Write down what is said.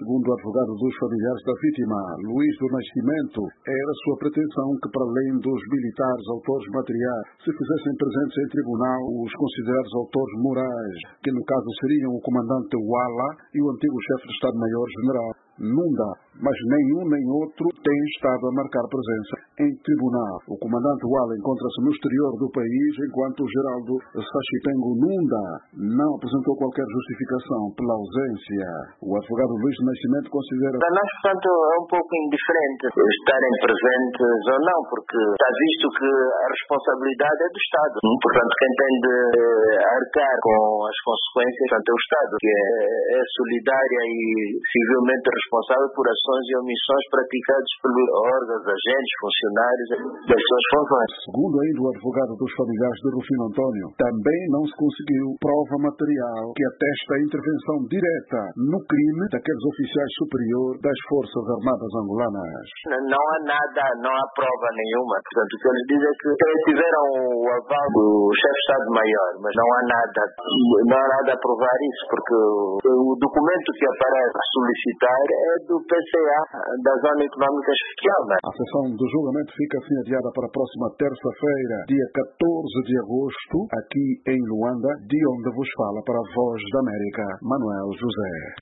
Segundo o advogado dos familiares da vítima, Luís do Nascimento, era sua pretensão que, para além dos militares autores materiais, se fizessem presentes em tribunal os considerados autores morais, que no caso seriam o comandante Wala e o antigo chefe de Estado-Maior-General Nunda, mas nenhum nem outro tem estado a marcar presença em tribunal. O comandante Wala encontra-se no exterior do país, enquanto o Geraldo Sachipengo Nunda não apresentou qualquer justificação pela ausência. O advogado Luís do Nascimento considera... Para nós, portanto, é um pouco indiferente estarem presentes ou não, porque está visto que a responsabilidade é do Estado. Portanto, quem tem de arcar com as consequências, portanto, é o Estado, que é solidária e civilmente responsável por ações e omissões praticadas pelos órgãos, agentes, funcionários das suas funções. Segundo ainda o advogado dos familiares de Rufino António, também não se conseguiu prova material que atesta a intervenção direta no crime daqueles oficiais superiores das Forças Armadas angolanas. Não há nada, não há prova nenhuma. Portanto, o que eles dizem é que tiveram o aval do chefe de Estado-Maior, mas não há nada a provar isso, porque o documento que aparece a solicitar é do PCA, da Zona Económica Especial. A sessão do julgamento fica assim adiada para a próxima terça-feira, dia 14 de agosto, aqui em Luanda, de onde vos fala para a Voz da América, Manuel José.